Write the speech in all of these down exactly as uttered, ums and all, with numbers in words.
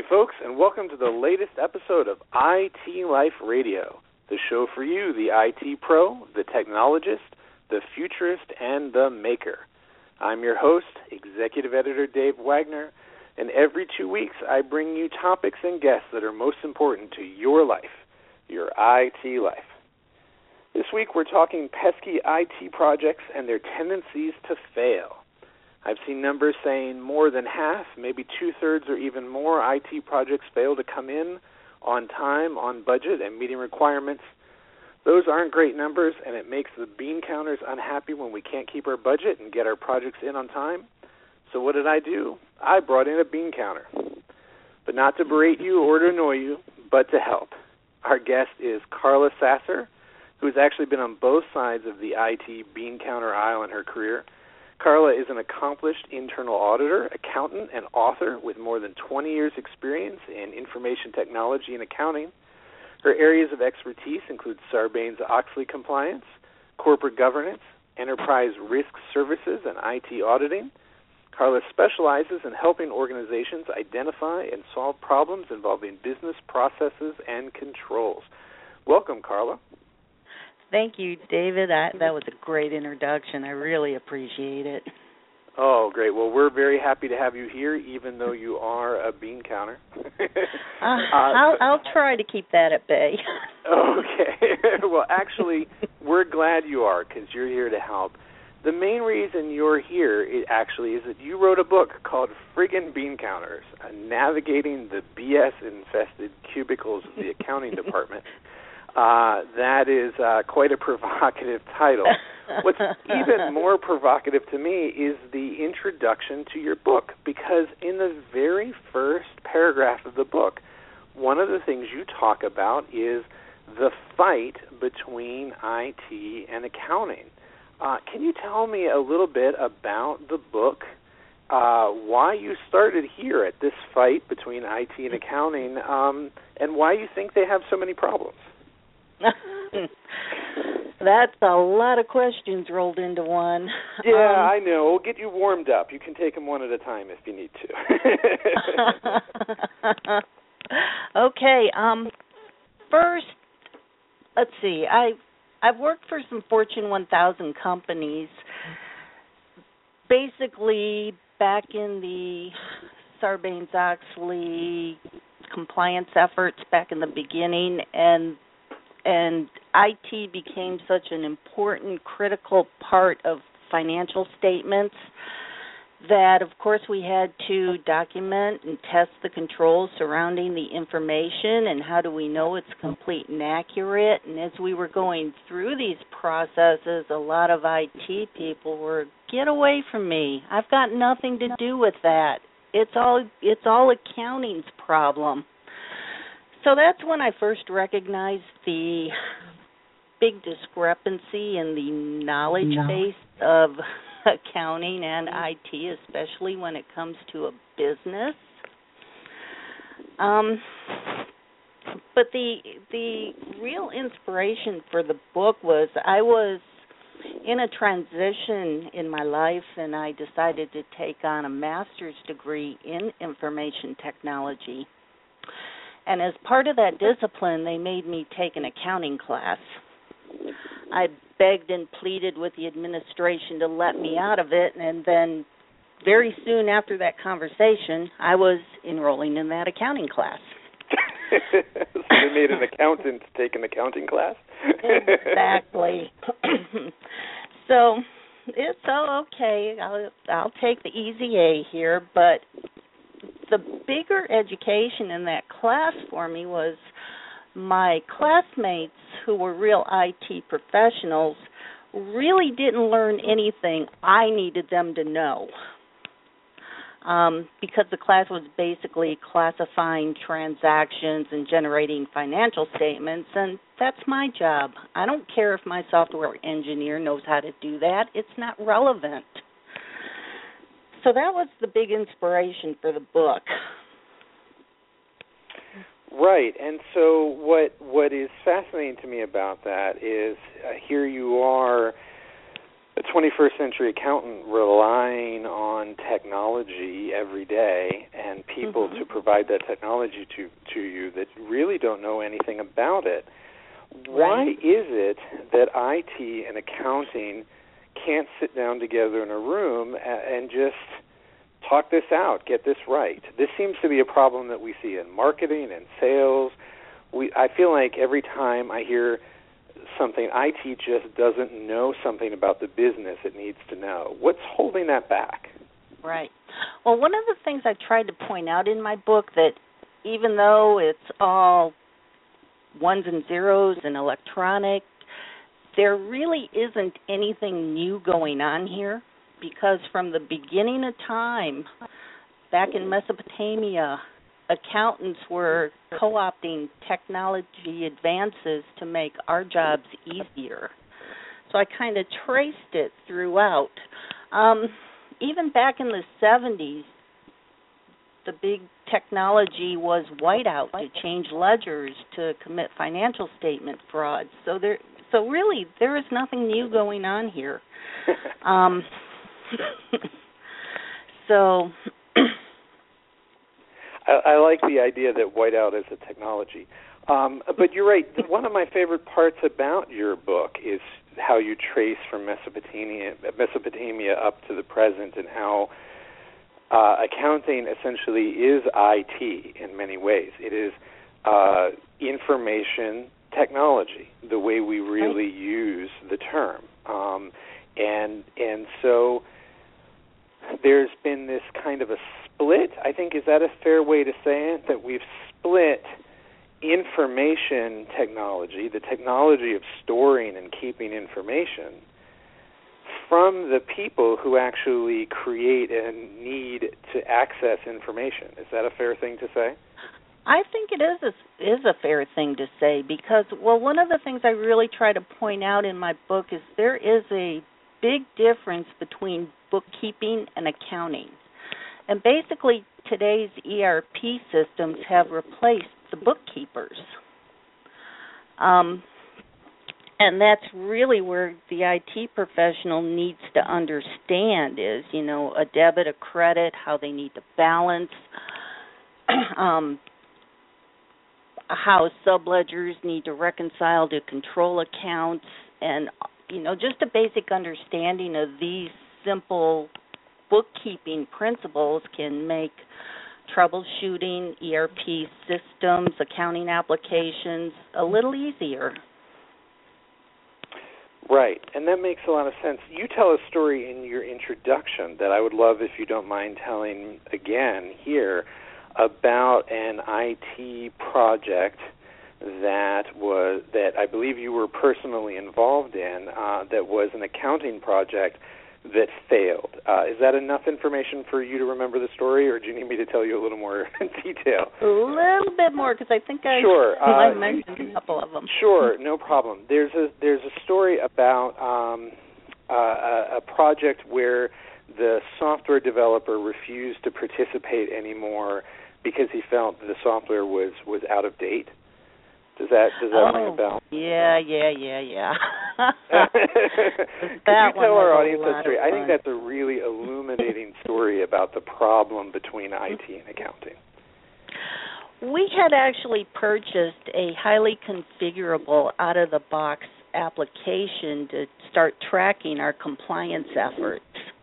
folks, and welcome to the latest episode of I T Life Radio, the show for you, the I T pro, the technologist, the futurist, and the maker. I'm your host, Executive Editor Dave Wagner, and every two weeks I bring you topics and guests that are most important to your life, your I T life. This week we're talking pesky I T projects and their tendencies to fail. I've seen numbers saying more than half, maybe two-thirds or even more I T projects fail to come in on time, on budget, and meeting requirements. Those aren't great numbers, and it makes the bean counters unhappy when we can't keep our budget and get our projects in on time. So what did I do? I brought in a bean counter. But not to berate you or to annoy you, but to help. Our guest is Carla Sasser, who has actually been on both sides of the I T bean counter aisle in her career. Carla is an accomplished internal auditor, accountant, and author with more than twenty years' experience in information technology and accounting. Her areas of expertise include Sarbanes-Oxley compliance, corporate governance, enterprise risk services, and I T auditing. Carla specializes in helping organizations identify and solve problems involving business processes and controls. Welcome, Carla. Thank you, David. I, that was a great introduction. I really appreciate it. Oh, great. Well, we're very happy to have you here, even though you are a bean counter. uh, I'll, I'll try to keep that at bay. Okay. Well, actually, we're glad you are, because you're here to help. The main reason you're here, it actually, is that you wrote a book called Friggin' Bean Counters, uh, Navigating the B S-Infested Cubicles of the Accounting Department. Uh, that is uh, quite a provocative title. What's even more provocative to me is the introduction to your book, because in the very first paragraph of the book, one of the things you talk about is the fight between I T and accounting. Uh, can you tell me a little bit about the book, uh, why you started here at this fight between I T and accounting, um, and why you think they have so many problems? That's a lot of questions rolled into one. Yeah, um, I know. We'll get you warmed up. You can take them one at a time if you need to. Okay. Um, first, let's see. I I've worked for some Fortune one thousand companies. Basically, back in the Sarbanes-Oxley compliance efforts back in the beginning, and And I T became such an important, critical part of financial statements that, of course, we had to document and test the controls surrounding the information and how do we know it's complete and accurate. And as we were going through these processes, a lot of I T people were, get away from me. I've got nothing to do with that. It's all it's all accounting's problem. So that's when I first recognized the big discrepancy in the knowledge no. base of accounting and I T, especially when it comes to a business. Um, but the the real inspiration for the book was I was in a transition in my life, and I decided to take on a master's degree in information technology. And as part of that discipline, they made me take an accounting class. I begged and pleaded with the administration to let me out of it, and then very soon after that conversation, I was enrolling in that accounting class. So they made an accountant take an accounting class? Exactly. So it's all okay. I'll, I'll take the easy A here, but the bigger education in that class for me was my classmates, who were real I T professionals, really didn't learn anything I needed them to know, um, because the class was basically classifying transactions and generating financial statements, and that's my job. I don't care if my software engineer knows how to do that. It's not relevant. So that was the big inspiration for the book. Right, and so what what is fascinating to me about that is uh, here you are a twenty-first century accountant relying on technology every day and people mm-hmm. to provide that technology to, to you that really don't know anything about it. Why right. is it that I T and accounting can't sit down together in a room and just talk this out, get this right? This seems to be a problem that we see in marketing and sales. We, I feel like every time I hear something, I T just doesn't know something about the business it needs to know. What's holding that back? Right. Well, one of the things I tried to point out in my book, that even though it's all ones and zeros and electronic, there really isn't anything new going on here, because from the beginning of time, back in Mesopotamia, accountants were co-opting technology advances to make our jobs easier. So I kind of traced it throughout. Um, even back in the seventies, the big technology was whiteout to change ledgers to commit financial statement fraud. So there, so really, there is nothing new going on here. um, so. I, I like the idea that whiteout is a technology. Um, but you're right. One of my favorite parts about your book is how you trace from Mesopotamia, Mesopotamia up to the present, and how uh, accounting essentially is I T in many ways. It is uh, information technology, the way we really right. use the term. Um, and and so there's been this kind of a split, I think, is that a fair way to say it, that we've split information technology, the technology of storing and keeping information, from the people who actually create and need to access information. Is that a fair thing to say? I think it is a, is a fair thing to say because, well, one of the things I really try to point out in my book is there is a big difference between bookkeeping and accounting. And basically, today's E R P systems have replaced the bookkeepers. Um, and that's really where the I T professional needs to understand is, you know, a debit, a credit, how they need to balance, um, how subledgers need to reconcile to control accounts, and, you know, just a basic understanding of these simple bookkeeping principles can make troubleshooting E R P systems, accounting applications a little easier. Right, and that makes a lot of sense. You tell a story in your introduction that I would love if you don't mind telling again here about an I T project that was that I believe you were personally involved in, uh, that was an accounting project that failed. Uh, is that enough information for you to remember the story, or do you need me to tell you a little more detail? A little bit more, because I think I, sure. I uh, mentioned a couple of them. Sure, no problem. There's a there's a story about um, uh, a, a project where the software developer refused to participate anymore because he felt the software was, was out of date. Does that does that oh, ring a bell? Yeah, yeah, yeah, yeah. Could you tell our audience that story? I think that's a really illuminating story about the problem between I T and accounting. We had actually purchased a highly configurable, out-of-the-box application to start tracking our compliance efforts.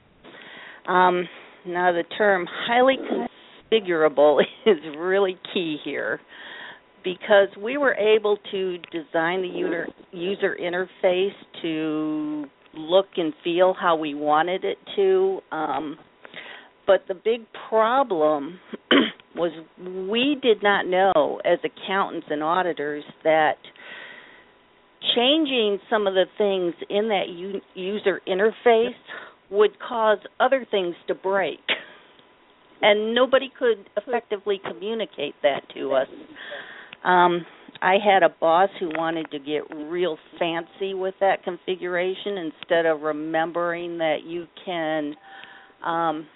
Um, now, the term highly configurable is really key here, because we were able to design the user, user interface to look and feel how we wanted it to. Um, but the big problem was we did not know, as accountants and auditors, that changing some of the things in that u- user interface would cause other things to break. And nobody could effectively communicate that to us. Um, I had a boss who wanted to get real fancy with that configuration instead of remembering that you can um,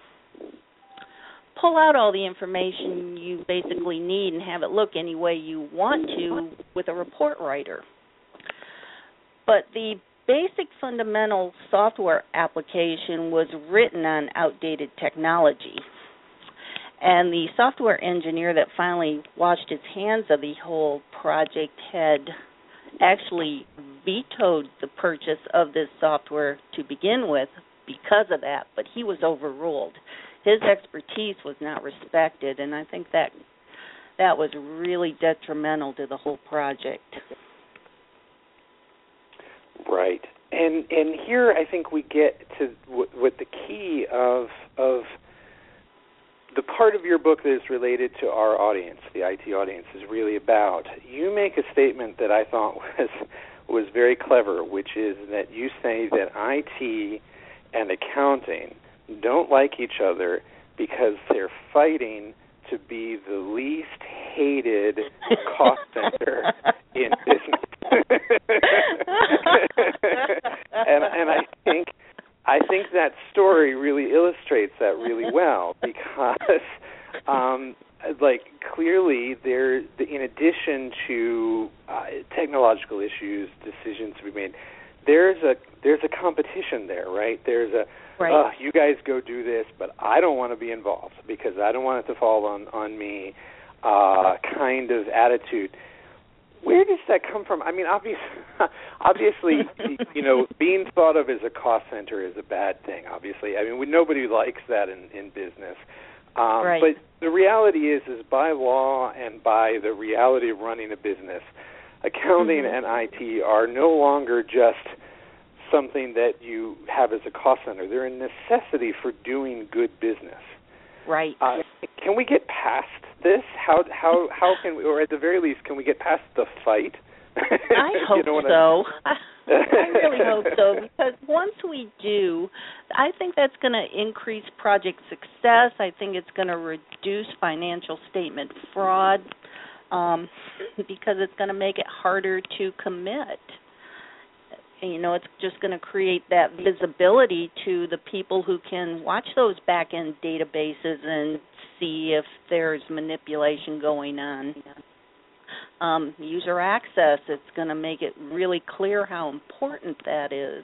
pull out all the information you basically need and have it look any way you want to with a report writer. But the basic fundamental software application was written on outdated technology. And the software engineer that finally washed his hands of the whole project had actually vetoed the purchase of this software to begin with because of that, but he was overruled. His expertise was not respected, and I think that that was really detrimental to the whole project. Right. And and here I think we get to what, what the key of of the part of your book that is related to our audience, the I T audience, is really about. You make a statement that I thought was was very clever, which is that you say that I T and accounting don't like each other because they're fighting to be the least hated cost center in business. and and I think I think that story really illustrates that really well because, um, like, clearly there, in addition to uh, technological issues, decisions to be made, there's a there's a competition there, right? There's a right. uh, you guys go do this, but I don't want to be involved because I don't want it to fall on on me, uh, kind of attitude. Where does that come from? I mean, obviously, obviously, you know, being thought of as a cost center is a bad thing. Obviously, I mean, we, nobody likes that in, in business. Um, right. But the reality is, is by law and by the reality of running a business, accounting mm-hmm. and I T are no longer just something that you have as a cost center. They're a necessity for doing good business. Right. Uh, can we get past this? How how how can we, or at the very least, can we get past the fight? I hope you know so. I, I really hope so, because once we do, I think that's going to increase project success. I think it's going to reduce financial statement fraud um, because it's going to make it harder to commit. You know, it's just going to create that visibility to the people who can watch those back-end databases and see if there's manipulation going on. Um, user access, it's going to make it really clear how important that is.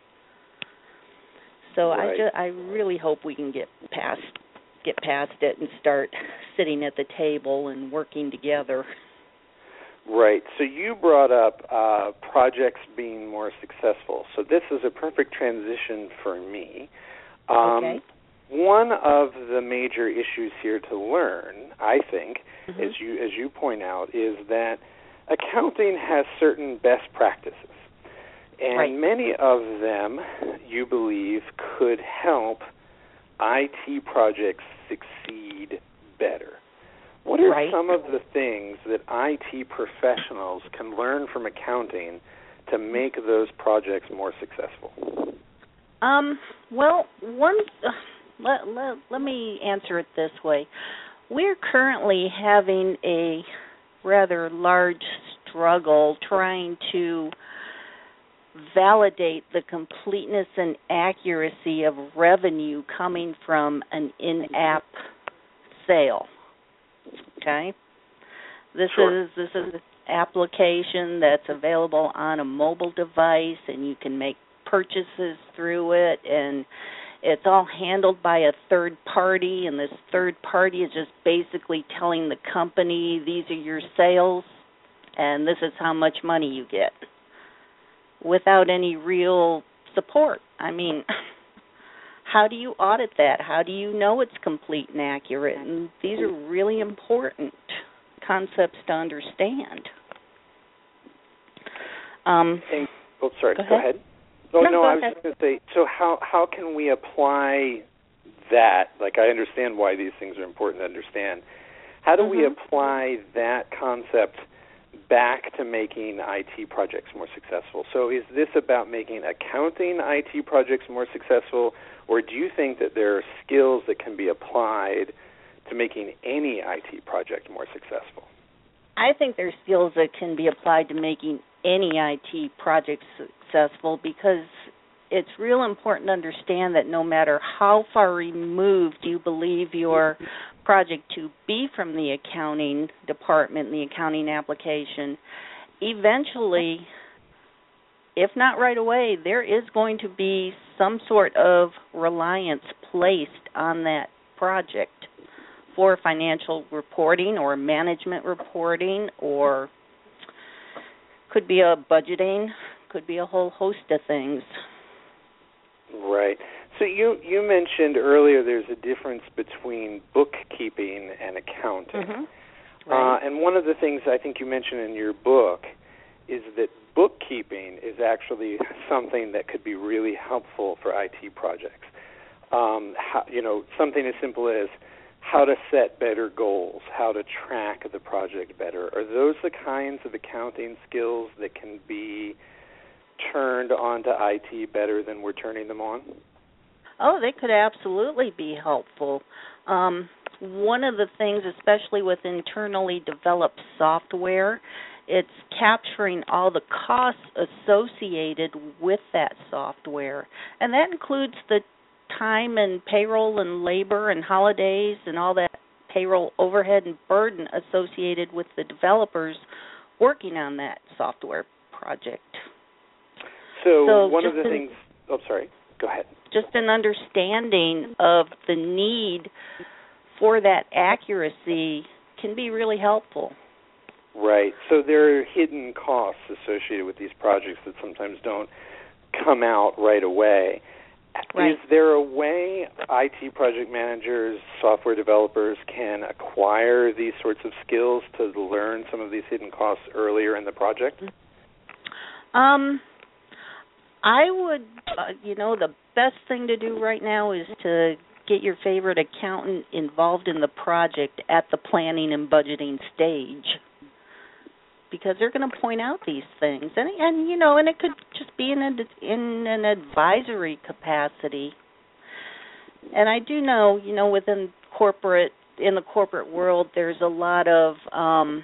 So right. I, ju- I really hope we can get past get past it and start sitting at the table and working together. Right. So you brought up uh, projects being more successful. So this is a perfect transition for me. Um, okay. One of the major issues here to learn, I think, mm-hmm. as you as you point out, is that accounting has certain best practices, and right. many of them, you believe, could help I T projects succeed better. What are right. some of the things that I T professionals can learn from accounting to make those projects more successful? Um. Well, one. Uh, let, let let me answer it this way. We're currently having a rather large struggle trying to validate the completeness and accuracy of revenue coming from an in-app sale. Okay, this sure. is this is an application that's available on a mobile device, and you can make purchases through it, and it's all handled by a third party, and this third party is just basically telling the company, these are your sales, and this is how much money you get, without any real support. I mean, how do you audit that? How do you know it's complete and accurate? And these are really important concepts to understand. Um, and, oh, sorry, go go ahead. ahead. Oh, no, no, go I was ahead. just going to say, so how, how can we apply that? Like, I understand why these things are important to understand. How do mm-hmm. we apply that concept back to making I T projects more successful? So is this about making accounting I T projects more successful, or do you think that there are skills that can be applied to making any I T project more successful? I think there's skills that can be applied to making any I T project successful, because it's real important to understand that no matter how far removed you believe your project to be from the accounting department, the accounting application, eventually if not right away, there is going to be some sort of reliance placed on that project for financial reporting or management reporting, or could be a budgeting, could be a whole host of things. Right. So you, you mentioned earlier there's a difference between bookkeeping and accounting. Mm-hmm. Right. Uh, and one of the things I think you mentioned in your book is that bookkeeping is actually something that could be really helpful for I T projects. Um, how, you know, something as simple as how to set better goals, how to track the project better. Are those the kinds of accounting skills that can be turned onto I T better than we're turning them on? Oh, they could absolutely be helpful. Um, one of the things, especially with internally developed software, it's capturing all the costs associated with that software. And that includes the time and payroll and labor and holidays and all that payroll overhead and burden associated with the developers working on that software project. So, so one of the an, things, oh, sorry, go ahead. Just an understanding of the need for that accuracy can be really helpful. Right. So there are hidden costs associated with these projects that sometimes don't come out right away. Right. Is there a way I T project managers, software developers can acquire these sorts of skills to learn some of these hidden costs earlier in the project? Um, I would, uh, you know, the best thing to do right now is to get your favorite accountant involved in the project at the planning and budgeting stage, because they're going to point out these things, and and you know, and it could just be in a, in an advisory capacity. And I do know, you know, within corporate in the corporate world, there's a lot of um,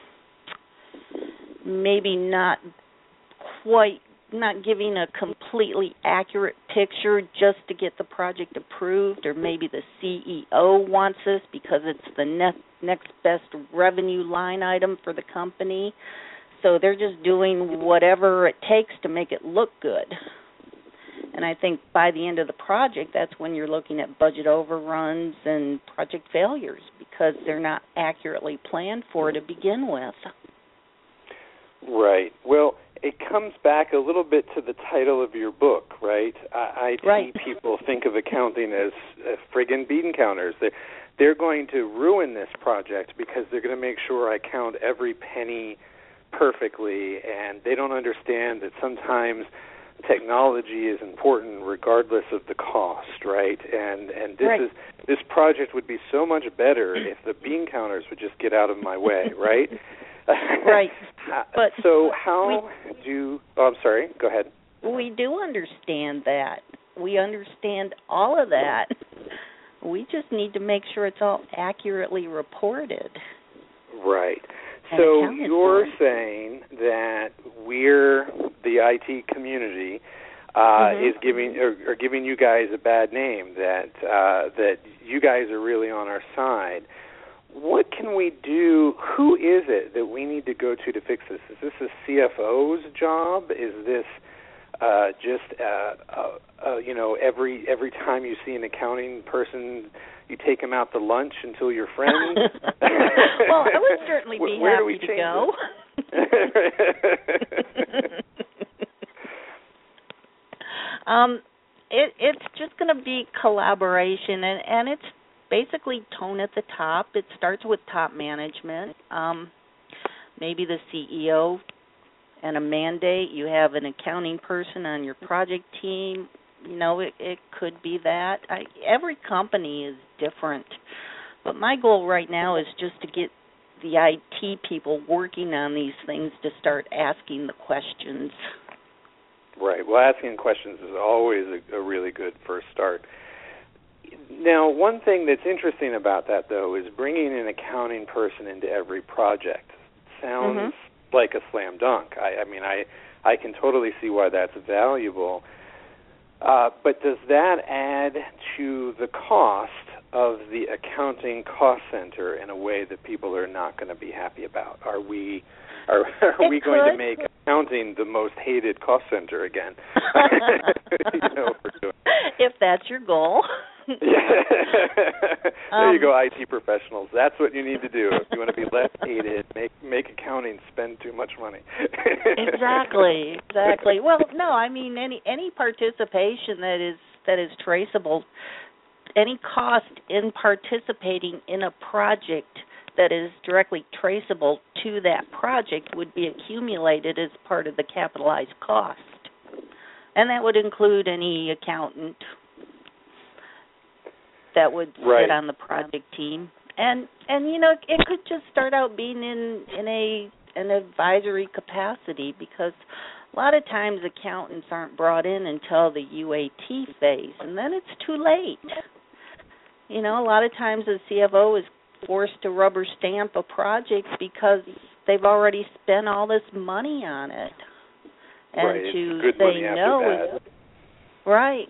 maybe not quite not giving a completely accurate picture just to get the project approved, or maybe the C E O wants this because it's the next next best revenue line item for the company. So they're just doing whatever it takes to make it look good. And I think by the end of the project, that's when you're looking at budget overruns and project failures, because they're not accurately planned for to begin with. Right. Well, it comes back a little bit to the title of your book, right? I T right. people think of accounting as uh, friggin' bean counters. They're, they're going to ruin this project because they're going to make sure I count every penny perfectly, and they don't understand that sometimes technology is important regardless of the cost, right? And and this right. is this project would be so much better if the bean counters would just get out of my way, right? Right. But so how we, do oh, I'm sorry, go ahead. We do understand that. We understand all of that. We just need to make sure it's all accurately reported. Right. So you're saying that we're, the I T community, uh, mm-hmm. is giving or, or giving you guys a bad name, that uh, that you guys are really on our side. What can we do? Who is it that we need to go to to fix this? Is this a C F O's job? Is this uh, just uh, uh, uh, you know every every time you see an accounting person, you take them out to lunch until you're friends? Well, I would certainly be Where happy to go. um, it, it's just going to be collaboration, and, and it's basically tone at the top. It starts with top management, um, maybe the C E O and a mandate. You have an accounting person on your project team. You know, it, it could be that. I, every company is different. But my goal right now is just to get the I T people working on these things to start asking the questions. Right. Well, asking questions is always a, a really good first start. Now, one thing that's interesting about that, though, is bringing an accounting person into every project. Sounds mm-hmm. like a slam dunk. I, I mean, I, I can totally see why that's valuable. Uh, but does that add to the cost of the accounting cost center in a way that people are not going to be happy about? Are we are, are we going to make accounting the most hated cost center again? You know what we're doing. If that's your goal. Yeah. There you go, I T professionals. That's what you need to do. If you want to be less hated, make make accounting spend too much money. Exactly, exactly. Well, no, I mean any any participation that is that is traceable, any cost in participating in a project that is directly traceable to that project would be accumulated as part of the capitalized cost. And that would include any accountant that would right. sit on the project team. And and you know, it could just start out being in, in a an advisory capacity, because a lot of times accountants aren't brought in until the U A T phase, and then it's too late. You know, a lot of times the C F O is forced to rubber stamp a project because they've already spent all this money on it. And right. to Good say money no after is right.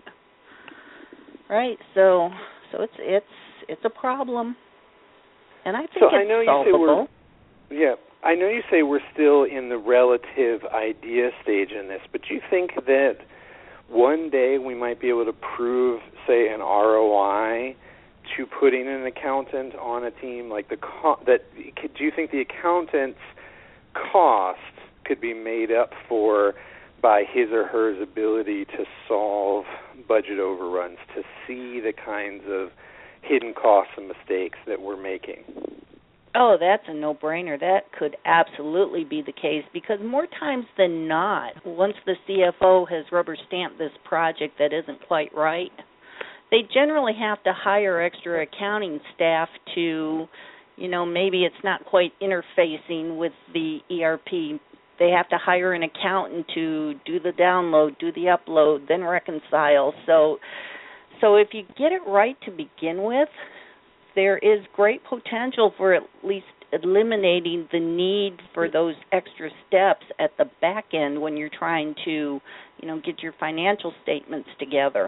Right. So so it's it's it's a problem. And I think so it's I know you solvable. Say we're, yeah. I know you say we're still in the relative idea stage in this, but do you think that one day we might be able to prove, say, an R O I to putting an accountant on a team? Like the co- that, do you think the accountant's cost could be made up for by his or her ability to solve budget overruns, to see the kinds of hidden costs and mistakes that we're making? Oh, that's a no-brainer. That could absolutely be the case, because more times than not, once the C F O has rubber-stamped this project that isn't quite right, they generally have to hire extra accounting staff to, you know, maybe it's not quite interfacing with the E R P. They have to hire an accountant to do the download, do the upload, then reconcile. So, so if you get it right to begin with, there is great potential for at least eliminating the need for those extra steps at the back end when you're trying to, you know, get your financial statements together.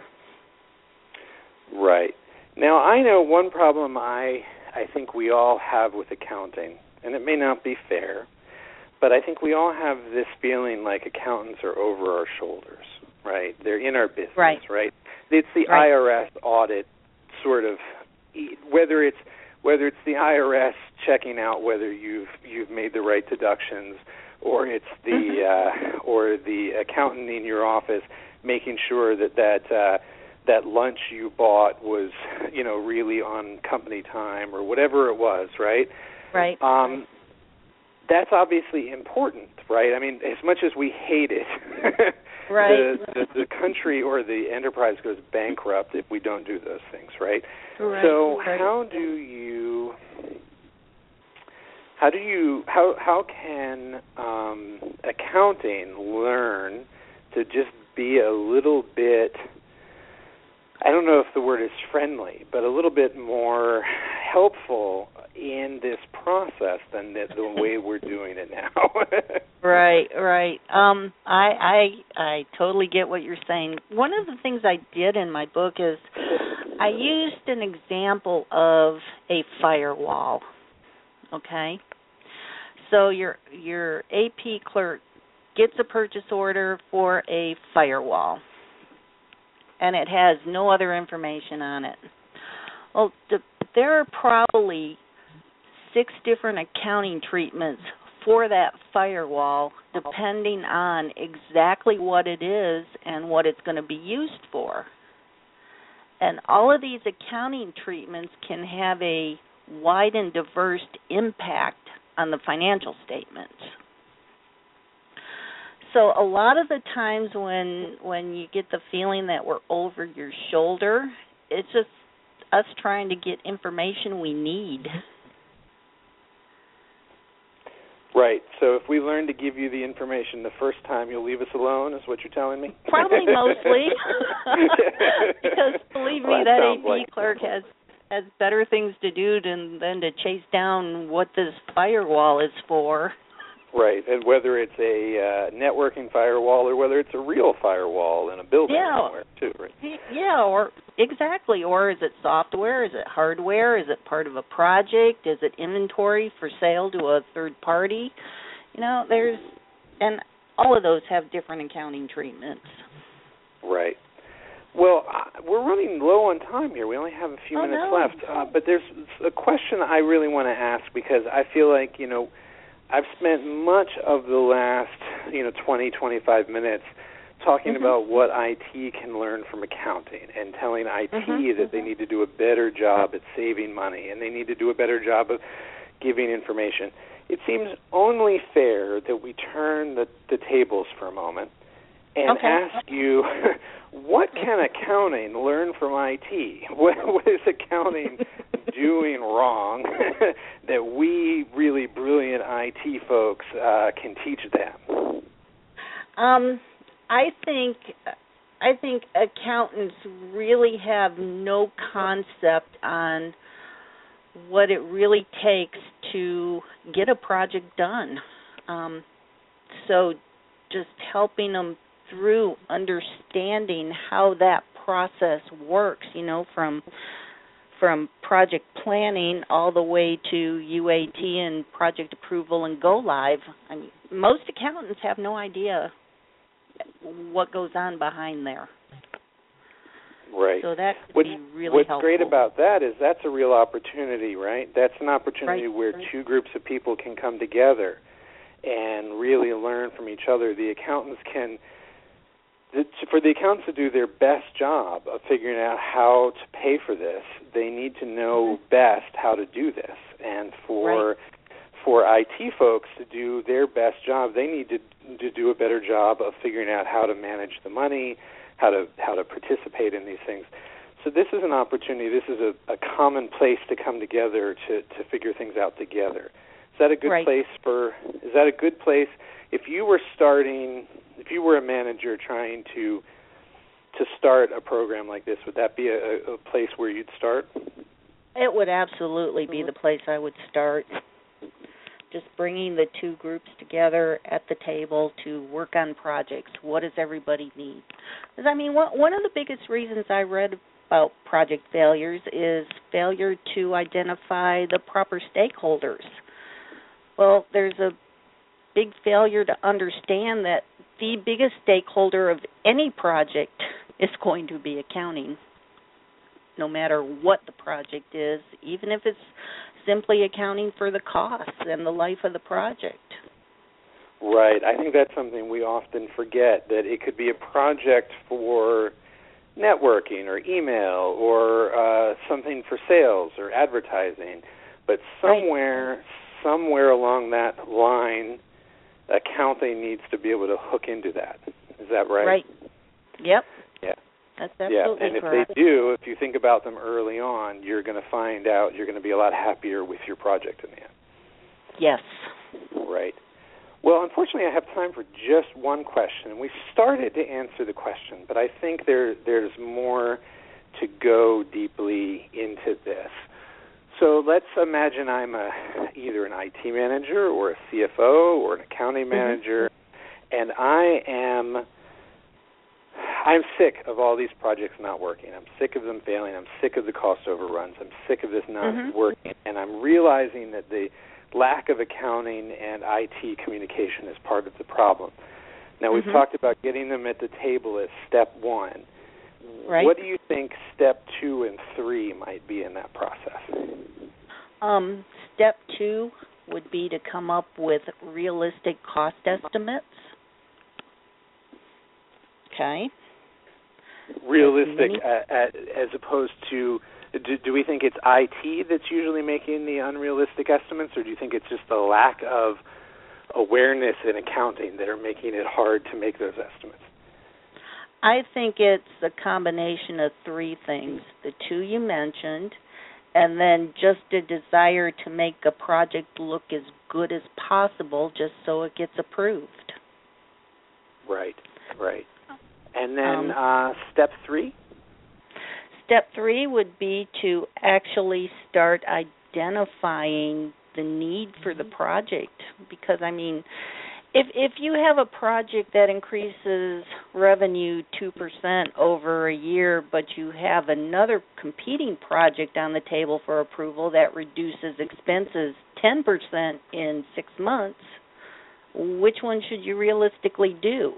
Right. Now, I know one problem I I think we all have with accounting, and it may not be fair, but I think we all have this feeling like accountants are over our shoulders, right? They're in our business, right? right? It's the right. I R S audit sort of, whether it's whether it's the I R S checking out whether you've you've made the right deductions, or it's the mm-hmm. uh, or the accountant in your office making sure that that uh, that lunch you bought was, you know, really on company time, or whatever it was, right? Right. Um, that's obviously important, right? I mean, as much as we hate it, right. the, the the country or the enterprise goes bankrupt if we don't do those things, right? Right. So right. how do you how do you how how can um, accounting learn to just be a little bit, I don't know if the word is friendly, but a little bit more helpful in this process than the, the way we're doing it now? Right, right. Um, I, I, I totally get what you're saying. One of the things I did in my book is I used an example of a firewall. Okay, so your your A P clerk gets a purchase order for a firewall, and it has no other information on it. Well, the, there are probably six different accounting treatments for that firewall, depending on exactly what it is and what it's going to be used for. And all of these accounting treatments can have a wide and diverse impact on the financial statements. So a lot of the times when when you get the feeling that we're over your shoulder, it's just us trying to get information we need. Right. So if we learn to give you the information the first time, you'll leave us alone, is what you're telling me? Probably mostly. Because believe me, well, that, that A P like clerk has, has better things to do than, than to chase down what this firewall is for. Right, and whether it's a uh, networking firewall or whether it's a real firewall in a building yeah. somewhere, too, right? Yeah, or exactly. Or is it software? Is it hardware? Is it part of a project? Is it inventory for sale to a third party? You know, there's, and all of those have different accounting treatments. Right. Well, uh, we're running low on time here. We only have a few oh, minutes no. left. Uh, but there's a question I really want to ask because I feel like, you know, I've spent much of the last, you know, twenty, twenty-five minutes talking mm-hmm. about what I T can learn from accounting and telling I T mm-hmm. that they need to do a better job at saving money and they need to do a better job of giving information. It seems only fair that we turn the, the tables for a moment and okay. ask you, what can accounting learn from I T? What, what is accounting doing wrong that we really brilliant I T folks uh, can teach them? Um, I think I think accountants really have no concept on what it really takes to get a project done. Um, so just helping them through understanding how that process works, you know, from from project planning all the way to U A T and project approval and go live. I mean, most accountants have no idea what goes on behind there. Right. So that could what's, be really what's helpful. great about that is that's a real opportunity, right? That's an opportunity right. where right. two groups of people can come together and really learn from each other. The accountants can, for the accountants to do their best job of figuring out how to pay for this, they need to know mm-hmm. best how to do this. And for right. for I T folks to do their best job, they need to to do a better job of figuring out how to manage the money, how to how to participate in these things. So this is an opportunity. This is a, a common place to come together to, to figure things out together. Is that a good right. place for? Is that a good place if you were starting? If you were a manager trying to to start a program like this, would that be a, a place where you'd start? It would absolutely be the place I would start. Just bringing the two groups together at the table to work on projects. What does everybody need? Because, I mean, one of the biggest reasons I read about project failures is failure to identify the proper stakeholders. Well, there's a big failure to understand that the biggest stakeholder of any project is going to be accounting, no matter what the project is, even if it's simply accounting for the costs and the life of the project. Right. I think that's something we often forget, that it could be a project for networking or email or uh, something for sales or advertising, but somewhere, right. somewhere along that line, accounting needs to be able to hook into that. Is that right? Right. Yep. Yeah. That's absolutely yeah, and if correct. they do, if you think about them early on, you're going to find out you're going to be a lot happier with your project in the end. Yes. Right. Well, unfortunately, I have time for just one question. We started to answer the question, but I think there there's more to go deeply into this. So let's imagine I'm a, either an I T manager or a C F O or an accounting manager, mm-hmm. and I am... I'm sick of all these projects not working. I'm sick of them failing. I'm sick of the cost overruns. I'm sick of this not mm-hmm. working. And I'm realizing that the lack of accounting and I T communication is part of the problem. Now, we've mm-hmm. talked about getting them at the table as step one. Right. What do you think step two and three might be in that process? Um, step two would be to come up with realistic cost estimates. Okay. Realistic uh, as opposed to, do, do we think it's I T that's usually making the unrealistic estimates, or do you think it's just the lack of awareness in accounting that are making it hard to make those estimates? I think it's a combination of three things. The two you mentioned, and then just a desire to make a project look as good as possible just so it gets approved. Right, right. And then um, uh, step three? Step three would be to actually start identifying the need for the project. Because, I mean, if if you have a project that increases revenue two percent over a year, but you have another competing project on the table for approval that reduces expenses ten percent in six months, which one should you realistically do?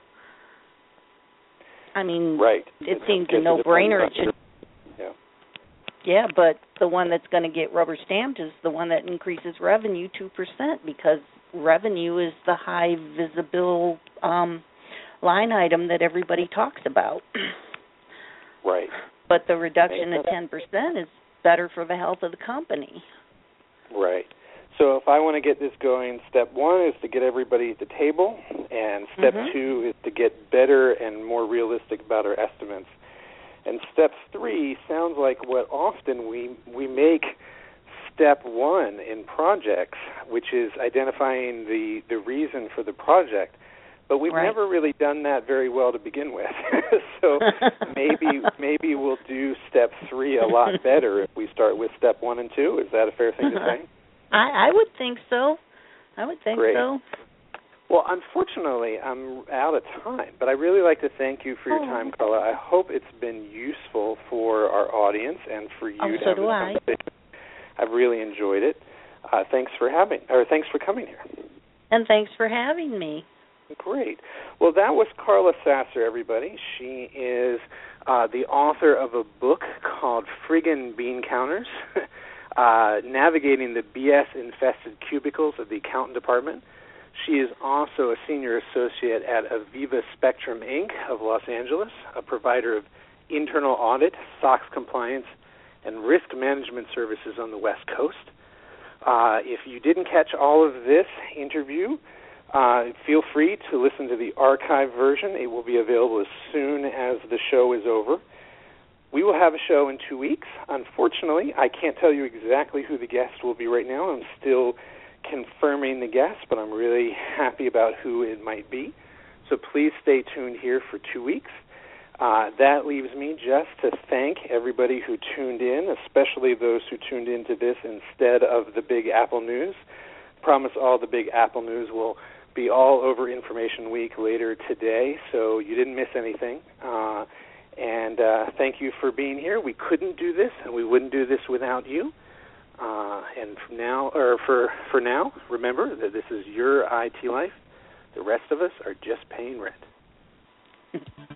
I mean, right. it seems a no-brainer. It should, yeah. yeah, but the one that's going to get rubber stamped is the one that increases revenue two percent, because revenue is the high visible um, line item that everybody talks about. Right. But the reduction of ten percent is better for the health of the company. Right. So if I want to get this going, step one is to get everybody at the table, and step mm-hmm. two is to get better and more realistic about our estimates. And step three sounds like what often we we make step one in projects, which is identifying the, the reason for the project. But we've right. never really done that very well to begin with. So maybe maybe we'll do step three a lot better if we start with step one and two. Is that a fair thing to say? I, I would think so. I would think Great. so. Well, unfortunately, I'm out of time, but I'd really like to thank you for your oh. time, Carla. I hope it's been useful for our audience and for you oh, to so have do this I. conversation. I've really enjoyed it. Uh, thanks for having, or thanks for coming here. And thanks for having me. Great. Well, that was Carla Sasser, everybody. She is uh, the author of a book called Friggin' Bean Counters, uh, Navigating the B S-Infested Cubicles of the Accountant Department. She is also a senior associate at Aviva Spectrum, Incorporated of Los Angeles, a provider of internal audit, SOX compliance, and risk management services on the West Coast. Uh, if you didn't catch all of this interview, uh, feel free to listen to the archive version. It will be available as soon as the show is over. We will have a show in two weeks. Unfortunately, I can't tell you exactly who the guest will be right now. I'm still confirming the guest, but I'm really happy about who it might be. So please stay tuned here for two weeks. Uh, that leaves me just to thank everybody who tuned in, especially those who tuned into this instead of the Big Apple News. Promise all the Big Apple News will be all over Information Week later today, so you didn't miss anything. Uh, and uh, thank you for being here. We couldn't do this, and we wouldn't do this without you. Uh, and from now, or for for now, remember that this is your I T life. The rest of us are just paying rent.